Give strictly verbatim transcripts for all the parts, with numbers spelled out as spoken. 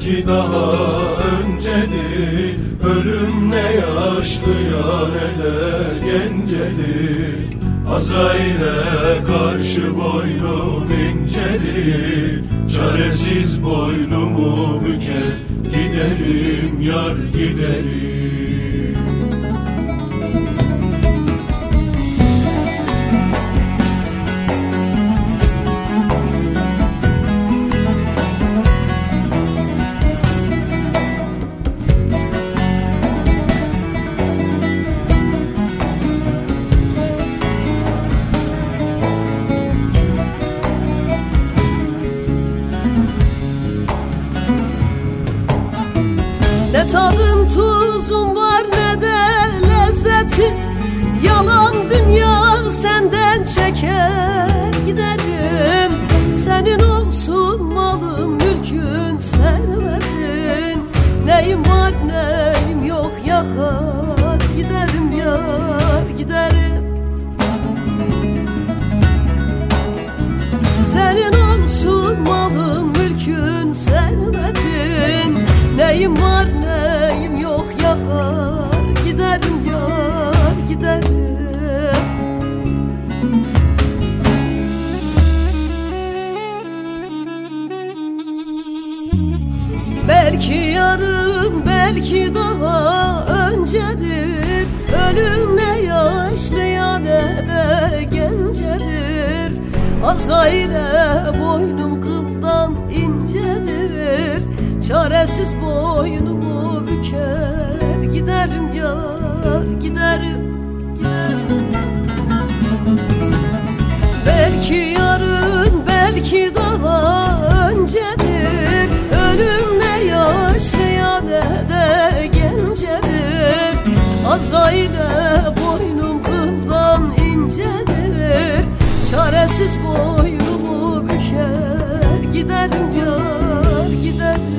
belki daha öncedir. Ölüm ne yaşlıya ne de gencedir. Azrail'e karşı boynum incedir. Çaresiz boynumu büker giderim yar giderim. Ne tadın tuzun var ne de lezzetin. Yalan dünya senden çeker giderim. Senin olsun malın mülkün servetin. Neyim var neyim yok yakar giderim yar giderim. Senin olsun malın mülkün servetin. Neyim var neyim yok yakar giderim yar giderim. Belki yarın belki daha öncedir. Ölüm ne yaşlıya ne de gencedir. Azrail'e boynum kıldan incedir. Çaresiz boynumu büker giderim yar giderim, giderim. Belki yarın belki daha öncedir. Ölüm ne yaşlıya ne de gencedir. Azrail'e boynum kıldan incedir. Çaresiz boynumu büker giderim yar giderim.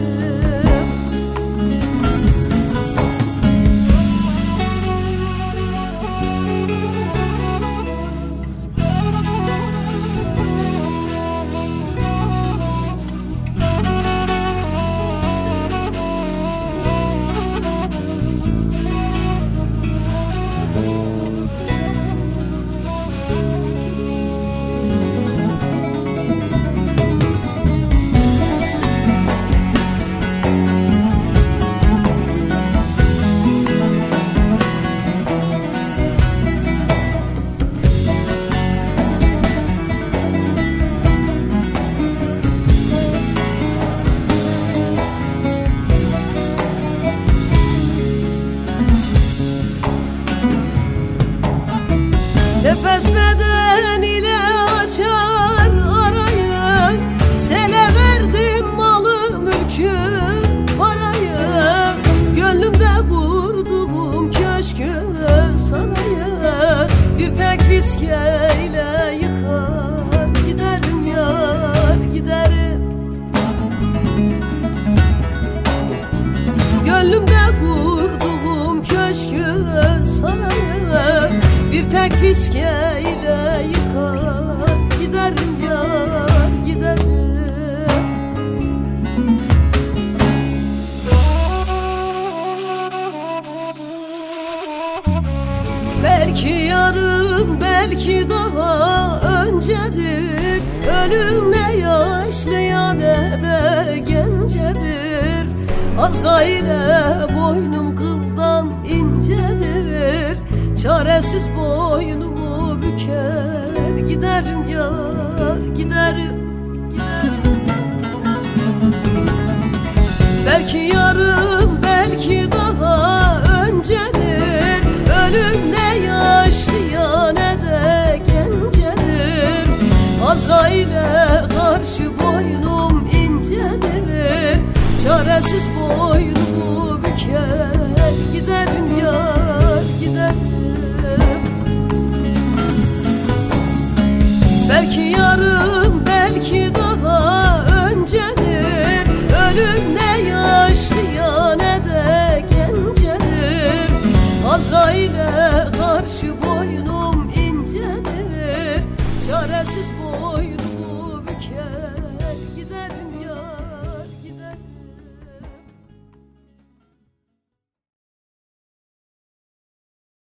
Nefes beden ile açar arayı. Sele verdim malı mülkü parayı. Gönlümde kurduğum köşkü sarayı. Bir tek fiskeyle yıkar giderim yar giderim. Gönlümde kurduğum köşkü sarayı. Bir tek fiskeyle yıkar giderim yar giderim. Belki yarın belki daha öncedir. Ölüm ne yaşlıya ne de gencedir. Azrail'e boynum kıldan incedir. Çaresiz boynumu büker giderim yar giderim, giderim. Belki yarın belki daha öncedir. Ölüm ne yaşlıya ne de gencedir. Azrail'e karşı boynum incedir. Çaresiz boynumu büker giderim yar giderim. Belki yarın belki daha